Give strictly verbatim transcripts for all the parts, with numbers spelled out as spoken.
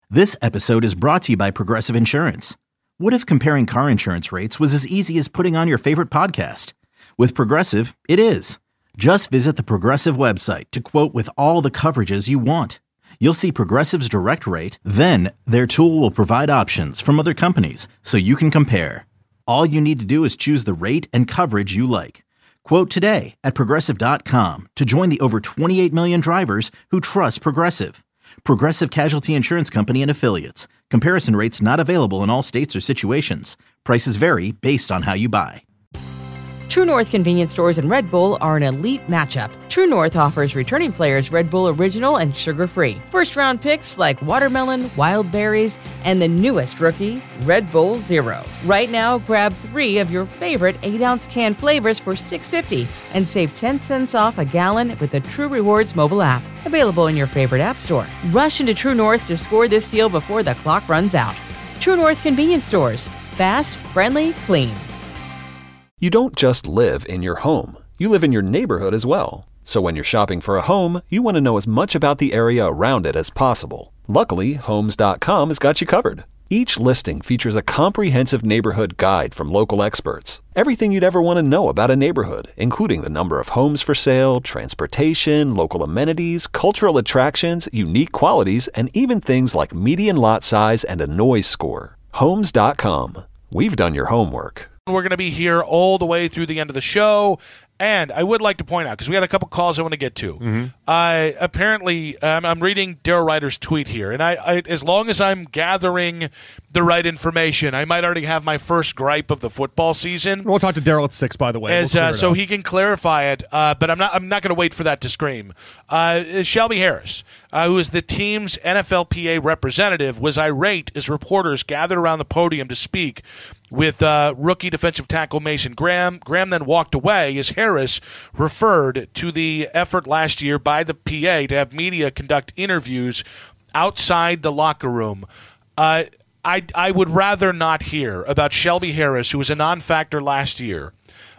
This episode is brought to you by Progressive Insurance. What if comparing car insurance rates was as easy as putting on your favorite podcast? With Progressive, it is. Just visit the Progressive website to quote with all the coverages you want. You'll see Progressive's direct rate, then their tool will provide options from other companies so you can compare. All you need to do is choose the rate and coverage you like. Quote today at Progressive dot com to join the over twenty-eight million drivers who trust Progressive. Progressive Casualty Insurance Company and Affiliates. Comparison rates not available in all states or situations. Prices vary based on how you buy. True North convenience stores and Red Bull are an elite matchup. True North offers returning players Red Bull Original and sugar-free. First-round picks like watermelon, wild berries, and the newest rookie, Red Bull Zero. Right now, grab three of your favorite eight-ounce can flavors for six dollars and fifty cents and save ten cents off a gallon with the True Rewards mobile app. Available in your favorite app store. Rush into True North to score this deal before the clock runs out. True North convenience stores. Fast, friendly, clean. You don't just live in your home. You live in your neighborhood as well. So when you're shopping for a home, you want to know as much about the area around it as possible. Luckily, Homes dot com has got you covered. Each listing features a comprehensive neighborhood guide from local experts. Everything you'd ever want to know about a neighborhood, including the number of homes for sale, transportation, local amenities, cultural attractions, unique qualities, and even things like median lot size and a noise score. Homes dot com. We've done your homework. We're going to be here all the way through the end of the show. And I would like to point out, because we had a couple calls I want to get to. Mm-hmm. Uh, apparently, um, I'm reading Daryl Ryder's tweet here, and I, I, as long as I'm gathering the right information, I might already have my first gripe of the football season. We'll talk to Daryl at six, by the way. As, we'll uh, so he can clarify it, uh, but I'm not I'm not going to wait for that to scream. Uh, Shelby Harris, uh, who is the team's N F L P A representative, was irate as reporters gathered around the podium to speak with uh, rookie defensive tackle Mason Graham. Graham then walked away as Harris referred to the effort last year by the P A to have media conduct interviews outside the locker room. Uh, I, I would rather not hear about Shelby Harris, who was a non-factor last year.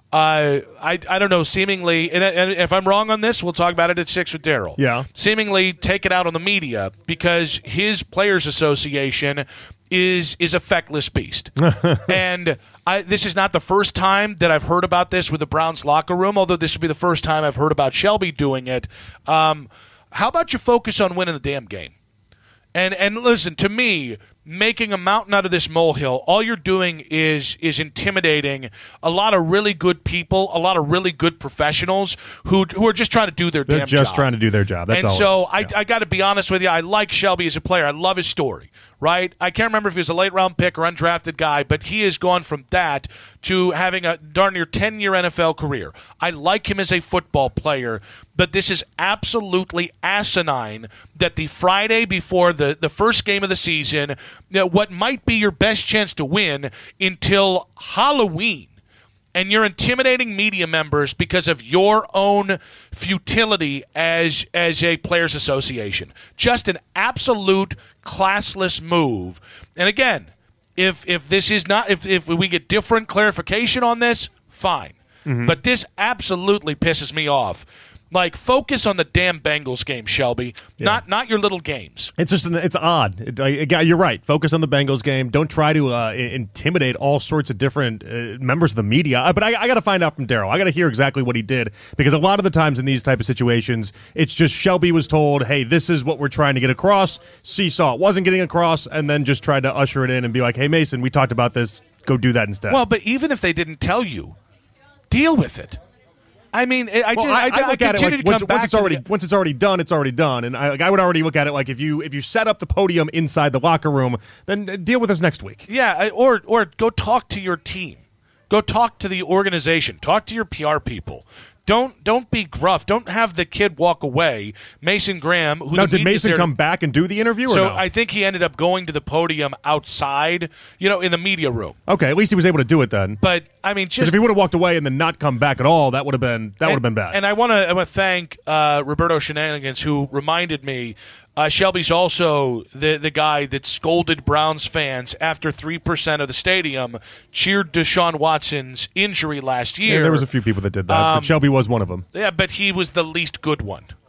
Uh, I I don't know, seemingly, and, and if I'm wrong on this, we'll talk about it at six with Daryl. Yeah. Seemingly take it out on the media because his Players Association is is a feckless beast. And I, this is not the first time that I've heard about this with the Browns locker room, although this would be the first time I've heard about Shelby doing it. Um, how about you focus on winning the damn game? And and listen, to me, making a mountain out of this molehill, all you're doing is is intimidating a lot of really good people, a lot of really good professionals who who are just trying to do their They're damn job. They're just trying to do their job. That's and all. so I, I, yeah. I got to be honest with you. I like Shelby as a player. I love his story. Right? I can't remember if he was a late-round pick or undrafted guy, but he has gone from that to having a darn near ten-year N F L career. I like him as a football player, but this is absolutely asinine that the Friday before the, the first game of the season, you know, what might be your best chance to win until Halloween, and you're intimidating media members because of your own futility as as a players association. Just an absolute classless move. And again, if if this is not if if we get different clarification on this, fine. Mm-hmm. But this absolutely pisses me off. Like, focus on the damn Bengals game, Shelby. Yeah. Not not your little games. It's just it's odd. It, I, you're right. Focus on the Bengals game. Don't try to uh, intimidate all sorts of different uh, members of the media. Uh, but I, I got to find out from Daryl. I got to hear exactly what he did, because a lot of the times in these type of situations, it's just Shelby was told, "Hey, this is what we're trying to get across." Seesaw it wasn't getting across, and then just tried to usher it in and be like, "Hey, Mason, we talked about this. Go do that instead." Well, but even if they didn't tell you, deal with it. I mean, I, well, just, I, I, I look I at it like once, once it's already the, once it's already done, it's already done, and I, like, I would already look at it like if you if you set up the podium inside the locker room, then deal with us next week. Yeah, or or go talk to your team, go talk to the organization, talk to your P R people. Don't don't be gruff. Don't have the kid walk away. Mason Graham, who now, the did Mason come back and do the interview? So or no? I think he ended up going to the podium outside, you know, in the media room. Okay, at least he was able to do it then. But I mean, just if he would have walked away and then not come back at all, that would have been that would have been bad. And I want to I want to thank uh, Roberto Shenanigans, who reminded me. Uh, Shelby's also the the guy that scolded Browns fans after three percent of the stadium cheered Deshaun Watson's injury last year. Yeah, there was a few people that did that, um, but Shelby was one of them. Yeah, but he was the least good one.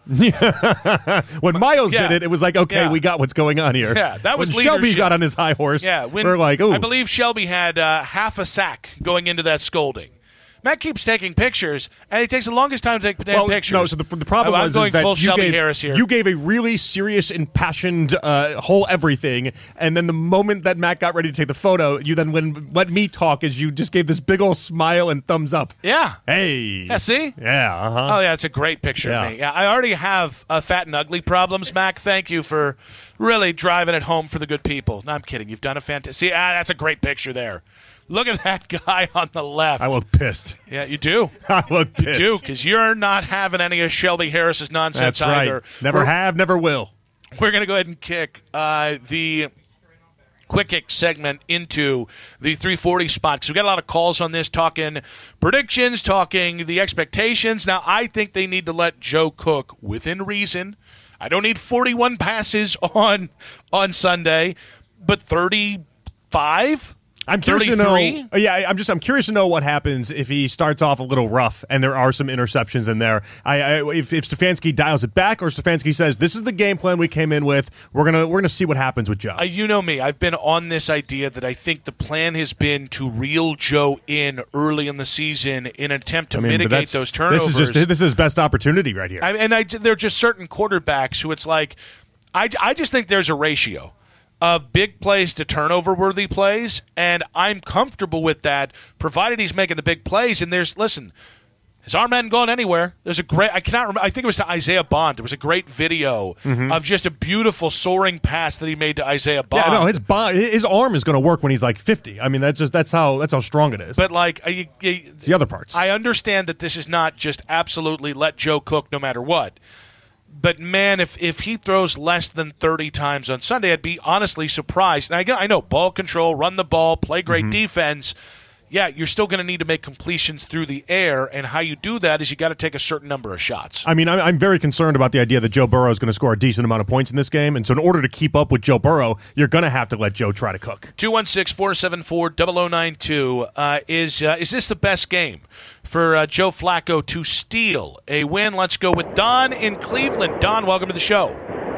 When Miles Yeah. did it, it was like, okay, Yeah. we got what's going on here. Yeah, that was when Shelby leadership. got on his high horse. Yeah, when, we're like, oh, I believe Shelby had uh, half a sack going into that scolding. Matt keeps taking pictures, and it takes the longest time to take damn well, pictures. No, so the, the problem I'm was going is that full you Shelby gave, Harris here. You gave a really serious, impassioned uh, whole everything, and then the moment that Matt got ready to take the photo, you then when let me talk as you just gave this big old smile and thumbs up. Yeah. Hey. Yeah, see? Yeah, uh-huh. Oh, yeah, it's a great picture Yeah. of me. Yeah, I already have uh, fat and ugly problems, Mac. Thank you for really driving it home for the good people. No, I'm kidding. You've done a fantastic. See, ah, that's a great picture there. Look at that guy on the left. I look pissed. Yeah, you do. I look You pissed. do, because you're not having any of Shelby Harris's nonsense That's right. either. Never We're- have, never will. We're going to go ahead and kick uh, the quick kick segment into the three forty spot. So we got a lot of calls on this, talking predictions, talking the expectations. Now, I think they need to let Joe cook within reason. I don't need forty-one passes on on Sunday, but thirty-five? I'm curious to know. thirty-three? uh, Yeah, I'm just I'm curious to know what happens if he starts off a little rough and there are some interceptions in there. I, I if, if Stefanski dials it back or Stefanski says this is the game plan we came in with, we're gonna we're gonna see what happens with Joe. Uh, you know me. I've been on this idea that I think the plan has been to reel Joe in early in the season in an attempt to I mean, but mitigate that's- those turnovers. This is just this is his best opportunity right here. I, and I, there are just certain quarterbacks who it's like, I, I just think there's a ratio of big plays to turnover-worthy plays, and I'm comfortable with that, provided he's making the big plays. And there's, listen, his arm hadn't gone anywhere. There's a great, I cannot remember, I think it was to Isaiah Bond. There was a great video Mm-hmm. of just a beautiful soaring pass that he made to Isaiah Bond. yeah, no, his bo- his arm is going to work when he's like fifty. I mean, that's just that's how that's how strong it is. But, like, I, I, it's the other parts. I understand that this is not just absolutely let Joe cook no matter what. But, man, if, if he throws less than thirty times on Sunday, I'd be honestly surprised. And I, I know, ball control, run the ball, play great Mm-hmm. defense. Yeah, you're still going to need to make completions through the air, and how you do that is you got to take a certain number of shots. I mean, I'm, I'm very concerned about the idea that Joe Burrow is going to score a decent amount of points in this game, and so in order to keep up with Joe Burrow, you're going to have to let Joe try to cook. two one six, four seven four, zero zero nine two. Uh, is, uh, is this the best game for uh, Joe Flacco to steal a win? Let's go with Don in Cleveland. Don, welcome to the show.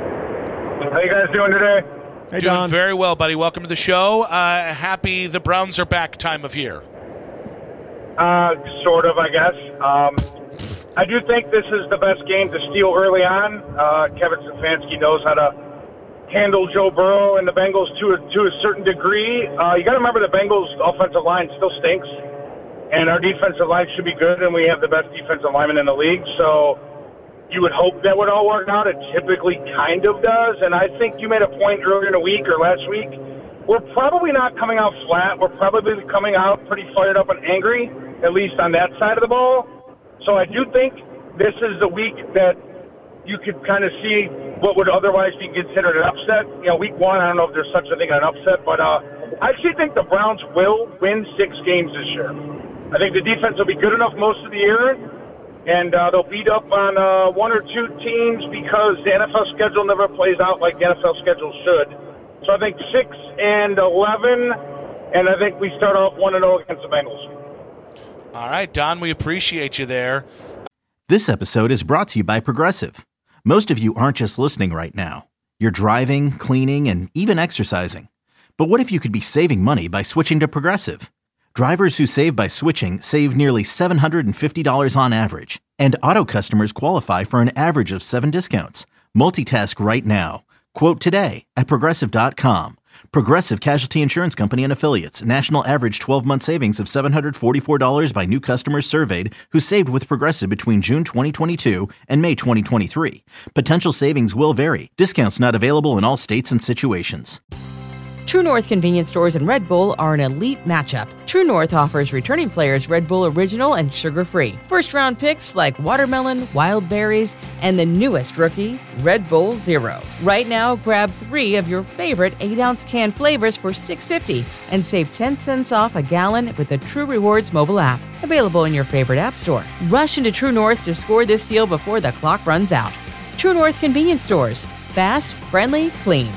How you guys doing today? Hey, Doing Don. very well, buddy. Welcome to the show. Uh, happy the Browns are back time of year. Uh, sort of, I guess. Um, I do think this is the best game to steal early on. Uh, Kevin Stefanski knows how to handle Joe Burrow and the Bengals to a, to a certain degree. Uh, you got to remember the Bengals' offensive line still stinks, and our defensive line should be good, and we have the best defensive lineman in the league. So you would hope that would all work out. It typically kind of does, and I think you made a point earlier in the week or last week. We're probably not coming out flat. We're probably coming out pretty fired up and angry, at least on that side of the ball. So I do think this is the week that you could kind of see what would otherwise be considered an upset. You know, week one, I don't know if there's such a thing as an upset, but uh, I actually think the Browns will win six games this year. I think the defense will be good enough most of the year, and uh, they'll beat up on uh, one or two teams because the N F L schedule never plays out like the N F L schedule should. So I think six and eleven, and I think we start off one and zero against the Bengals. All right, Don, we appreciate you there. This episode is brought to you by Progressive. Most of you aren't just listening right now. You're driving, cleaning, and even exercising. But what if you could be saving money by switching to Progressive? Drivers who save by switching save nearly seven hundred fifty dollars on average. And auto customers qualify for an average of seven discounts. Multitask right now. Quote today at Progressive dot com. Progressive Casualty Insurance Company and Affiliates. National average twelve-month savings of seven hundred forty-four dollars by new customers surveyed who saved with Progressive between June twenty twenty-two and May twenty twenty-three. Potential savings will vary. Discounts not available in all states and situations. True North convenience stores and Red Bull are an elite matchup. True North offers returning players Red Bull Original and sugar-free. First-round picks like watermelon, wild berries, and the newest rookie, Red Bull Zero. Right now, grab three of your favorite eight-ounce can flavors for six dollars and fifty cents and save ten cents off a gallon with the True Rewards mobile app. Available in your favorite app store. Rush into True North to score this deal before the clock runs out. True North convenience stores. Fast, friendly, clean.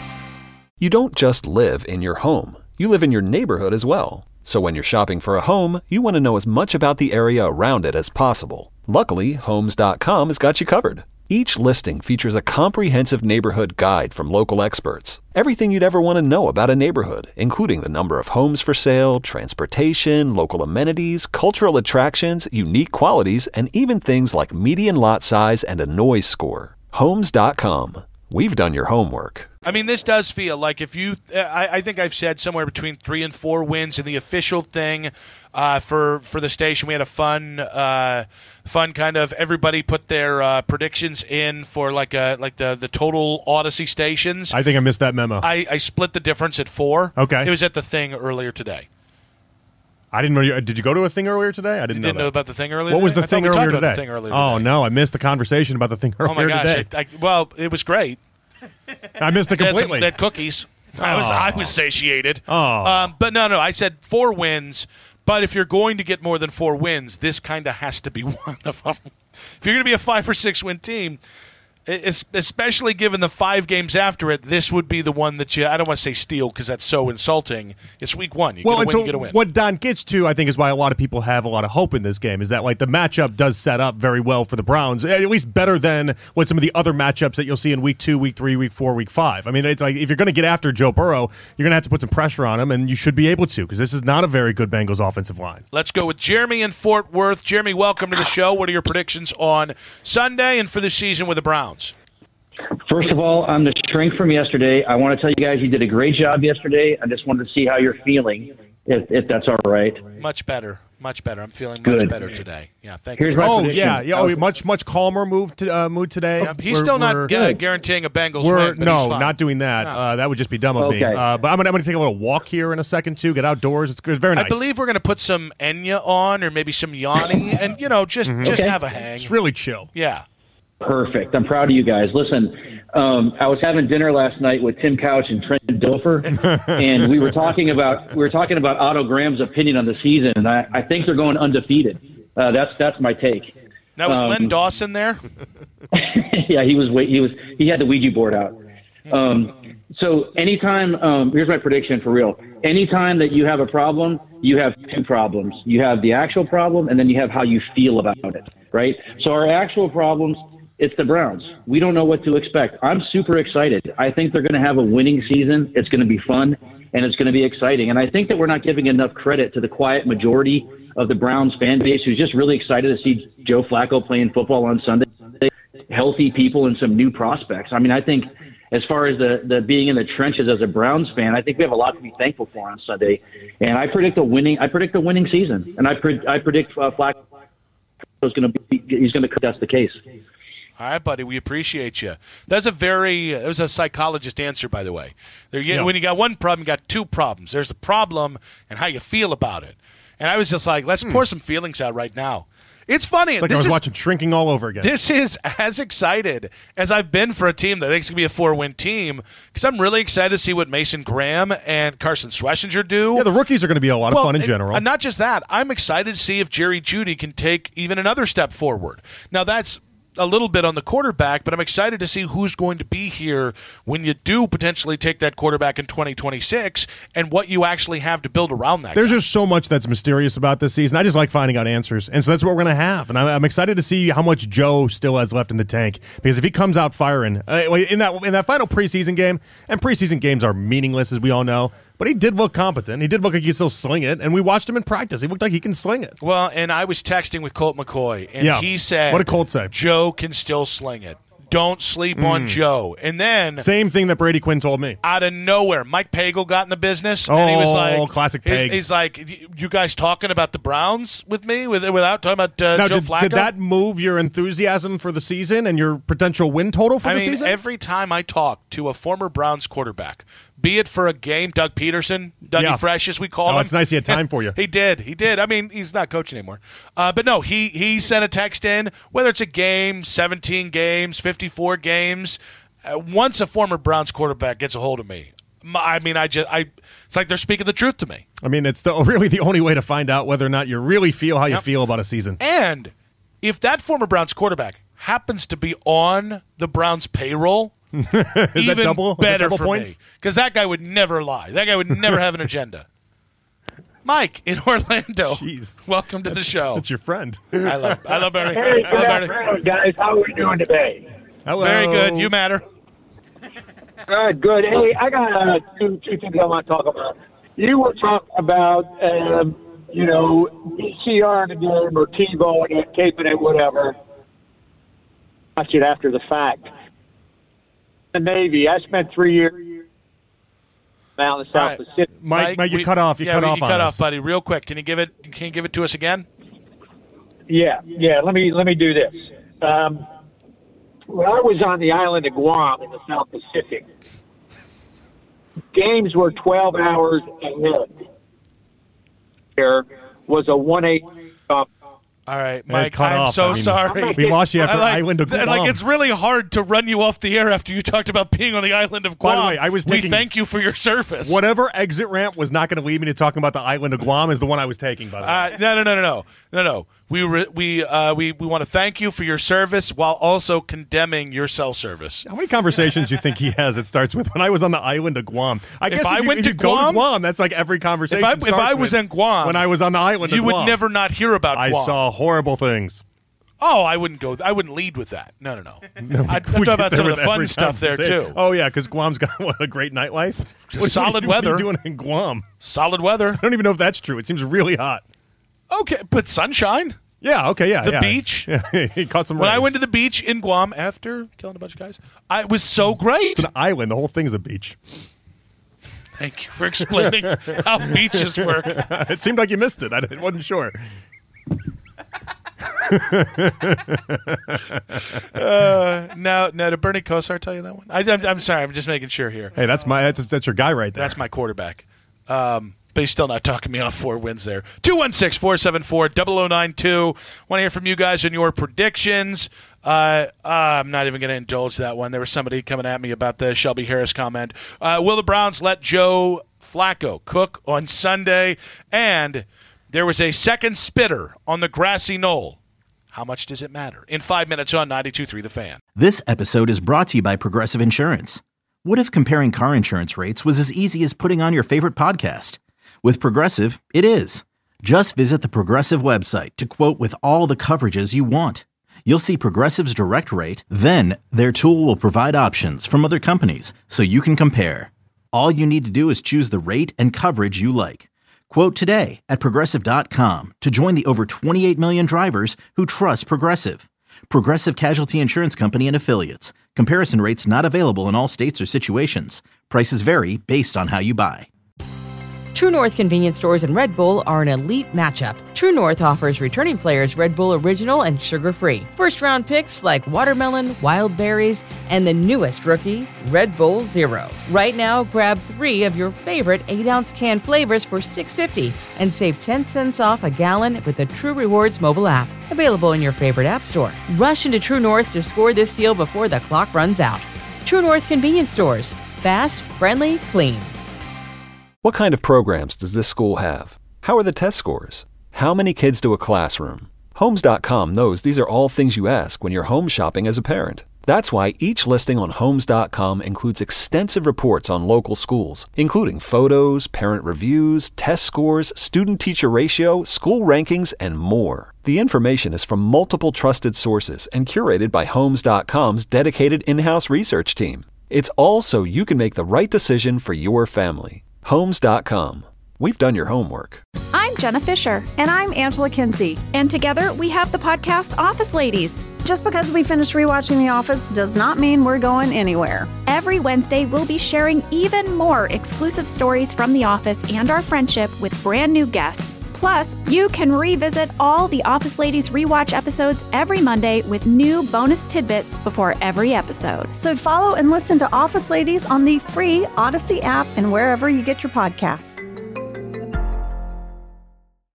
You don't just live in your home. You live in your neighborhood as well. So when you're shopping for a home, you want to know as much about the area around it as possible. Luckily, Homes dot com has got you covered. Each listing features a comprehensive neighborhood guide from local experts. Everything you'd ever want to know about a neighborhood, including the number of homes for sale, transportation, local amenities, cultural attractions, unique qualities, and even things like median lot size and a noise score. Homes dot com. We've done your homework. I mean, this does feel like if you uh, – I, I think I've said somewhere between three and four wins in the official thing uh, for for the station. We had a fun uh, fun kind of – everybody put their uh, predictions in for like a, like the, the total Odyssey stations. I think I missed that memo. I, I split the difference at four. Okay. It was at the thing earlier today. I didn't know. You, did you go to a thing earlier today? I didn't, you know didn't know that. about the thing earlier What today? was the I thing thought we earlier talked today? about the thing earlier oh, today. no. I missed the conversation about the thing earlier Oh, my gosh. today. I, I, well, it was great. I missed it They had, some, completely. they had cookies. I was Oh. I was satiated. Oh. Um, but no, no, I said four wins. But if you're going to get more than four wins, this kind of has to be one of them. If you're going to be a five or six win team, es- especially given the five games after it, this would be the one that you. I don't want to say steal because that's so insulting. It's week one. You well, get a and win, so you get a win. what Don gets to, I think, is why a lot of people have a lot of hope in this game. Is that like the matchup does set up very well for the Browns, at least better than what some of the other matchups that you'll see in week two, week three, week four, week five. I mean, it's like if you're going to get after Joe Burrow, you're going to have to put some pressure on him, and you should be able to because this is not a very good Bengals offensive line. Let's go with Jeremy in Fort Worth. Jeremy, welcome to the show. What are your predictions on Sunday and for the season with the Browns? First of all, on the shrink from yesterday, I want to tell you guys you did a great job yesterday. I just wanted to see how you're feeling, if, if that's all right. Much better. Much better. I'm feeling Good. much better today. Yeah, thank Here's you. my Oh prediction. yeah, yeah. Oh, much much calmer move to uh, mood today. Yeah, he's We're- still not we're- gu- guaranteeing a Bengals We're, win, but no, he's fine. not doing that. No. Uh, that would just be dumb of me. Okay. Uh, but I'm gonna, I'm gonna take a little walk here in a second too. Get outdoors. It's, it's very nice. I believe we're going to put some Enya on or maybe some Yanni and, you know, just, just Okay. have a hang. it's really chill. Yeah. Perfect. I'm proud of you guys. Listen, um, I was having dinner last night with Tim Couch and Trent Dilfer, and we were talking about we were talking about Otto Graham's opinion on the season, and I, I think they're going undefeated. Uh, that's that's my take. Now, was Um, Len Dawson there? yeah, he was wait, he was he had the Ouija board out. Um, so anytime, um, here's my prediction for real. Anytime that you have a problem, you have two problems. You have the actual problem, and then you have how you feel about it, right? So our actual problems, it's the Browns. We don't know what to expect. I'm super excited. I think they're going to have a winning season. It's going to be fun, and it's going to be exciting. And I think that we're not giving enough credit to the quiet majority of the Browns fan base who's just really excited to see Joe Flacco playing football on Sunday. Healthy people and some new prospects. I mean, I think as far as the, the being in the trenches as a Browns fan, I think we have a lot to be thankful for on Sunday. And I predict a winning. I predict a winning season, and I pre- I predict uh, Flacco is going to be. He's going to. That's the case. All right, buddy. We appreciate you. That's a very. That was a psychologist answer, by the way. There, you, Yeah. When you got one problem, you got two problems. There's the problem and how you feel about it. And I was just like, let's pour some feelings out right now. It's funny. It's like this I was is, watching Shrinking all over again. This is as excited as I've been for a team that I think is going to be a four-win team because I'm really excited to see what Mason Graham and Carson Schlesinger do. yeah, the rookies are going to be a lot of Well, fun in and- general. And not just that, I'm excited to see if Jerry Jeudy can take even another step forward. Now, that's a little bit on the quarterback, but I'm excited to see who's going to be here when you do potentially take that quarterback in twenty twenty-six and what you actually have to build around that There's guy. just so much that's mysterious about this season. I just like finding out answers, and so that's what we're going to have. And I'm, I'm excited to see how much Joe still has left in the tank because if he comes out firing uh, in that in that final preseason game, and preseason games are meaningless as we all know, but he did look competent. He did look like he could still sling it, and we watched him in practice. He looked like he can sling it. Well, and I was texting with Colt McCoy, and Yeah. he said, What did Colt say? Joe can still sling it. Don't sleep on Joe. And then Same thing that Brady Quinn told me. out of nowhere, Mike Pagel got in the business, and he was Oh, like, classic he's, Pags. he's like, you guys talking about the Browns with me with, without talking about uh, Now, Joe did, Flacco? did that move your enthusiasm for the season and your potential win total for I the mean, season? every time I talk to a former Browns quarterback, be it for a game, Doug Peterson, Dougie Yeah. Fresh, as we call Oh, him. it's nice he had time for you. He did. He did. I mean, he's not coaching anymore. Uh, but no, he, he sent a text in, whether it's a game, seventeen games, fifty-four games. Uh, once a former Browns quarterback gets a hold of me, m- I mean, I just, I, it's like they're speaking the truth to me. I mean, it's the, really the only way to find out whether or not you really feel how you Yep. feel about a season. And if that former Browns quarterback happens to be on the Browns payroll, even double- is that better double for points? me. Because that guy would never lie. That guy would never have an agenda. Mike in Orlando, Jeez. welcome to the show. It's your friend. I love I love Barry. Hey, I good love Barry. afternoon, guys. How are we doing today? Hello. Very good. You matter. All right, good. Hey, I got uh, two, two things I want to talk about. You were talking about, um, you know, B C R in the game or TiVo and it, taping it, whatever. Watch it after the fact. The Navy, I spent three years out in the South right. Pacific. Mike, Mike, you we, cut off. You yeah, cut we, off you on cut us. off, buddy. Real quick. Can you give it? Can you give it to us again? Yeah, yeah. Let me let me do this. Um, when I was on the island of Guam in the South Pacific, games were twelve hours ahead. There was a one eight. Uh, All right, Yeah, Mike, cut I'm off. so I mean, sorry. We lost you after I like, Island of Guam. Like, it's really hard to run you off the air after you talked about being on the island of Guam. By the way, I was we taking- thank you for your service. Whatever exit ramp was not going to lead me to talking about the island of Guam is the one I was taking, by the way. Uh, no, no, no, no, no, no, no. We re- we uh, we we want to thank you for your service while also condemning your cell service. How many conversations do you think he has that starts with, when I was on the island of Guam? I If guess I if you, went if to you go Guam- to Guam, that's like every conversation If I if starts I was with, in Guam, when I was on the island you of would Guam, never not hear about I Guam. saw horrible things. Oh, I wouldn't go. I wouldn't lead with that. No, no, no. I'd We talk get about there some of with the fun every stuff there conversation. too. Oh yeah, because Guam's got what, a great nightlife. Just What- solid what are you weather. doing in Guam? Solid weather. I don't even know if that's true. It seems really hot. Okay, but sunshine. Yeah. Okay. Yeah. The yeah. beach? Yeah, he caught some. When I rays. went to the beach in Guam after killing a bunch of guys, I, it was so great. It's an island. The whole thing's a beach. Thank you for explaining how beaches work. It seemed like you missed it. I I wasn't sure. Uh, now, now, did Bernie Kosar tell you that one? I, I'm, I'm sorry. I'm just making sure here. Hey, that's my that's, that's your guy right there. That's my quarterback. Um, but he's still not talking me off four wins there. two one six, four seven four, zero zero nine two. Want to hear from you guys on your predictions. Uh, uh, I'm not even going to indulge that one. There was somebody coming at me about the Shelby Harris comment. Uh, will the Browns let Joe Flacco cook on Sunday? And there was a second spitter on the grassy knoll. How much does it matter? In five minutes on ninety-two point three The Fan. This episode is brought to you by Progressive Insurance. What if comparing car insurance rates was as easy as putting on your favorite podcast? With Progressive, it is. Just visit the Progressive website to quote with all the coverages you want. You'll see Progressive's direct rate, then their tool will provide options from other companies so you can compare. All you need to do is choose the rate and coverage you like. Quote today at Progressive dot com to join the over twenty-eight million drivers who trust Progressive. Progressive Casualty Insurance Company and Affiliates. Comparison rates not available in all states or situations. Prices vary based on how you buy. True North convenience stores and Red Bull are an elite matchup. True North offers returning players Red Bull Original and sugar-free. First-round picks like watermelon, wild berries, and the newest rookie, Red Bull Zero. Right now, grab three of your favorite eight-ounce can flavors for six dollars and fifty cents and save ten cents off a gallon with the True Rewards mobile app. Available in your favorite app store. Rush into True North to score this deal before the clock runs out. True North convenience stores. Fast, friendly, clean. What kind of programs does this school have? How are the test scores? How many kids do a classroom? Homes dot com knows these are all things you ask when you're home shopping as a parent. That's why each listing on Homes dot com includes extensive reports on local schools, including photos, parent reviews, test scores, student-teacher ratio, school rankings, and more. The information is from multiple trusted sources and curated by Homes dot com's dedicated in-house research team. It's all so you can make the right decision for your family. Homes dot com. We've done your homework. I'm Jenna Fisher. And I'm Angela Kinsey. And together we have the podcast Office Ladies. Just because we finished rewatching The Office does not mean we're going anywhere. Every Wednesday, we'll be sharing even more exclusive stories from The Office and our friendship with brand new guests. Plus, you can revisit all the Office Ladies rewatch episodes every Monday with new bonus tidbits before every episode. So follow and listen to Office Ladies on the free Odyssey app and wherever you get your podcasts.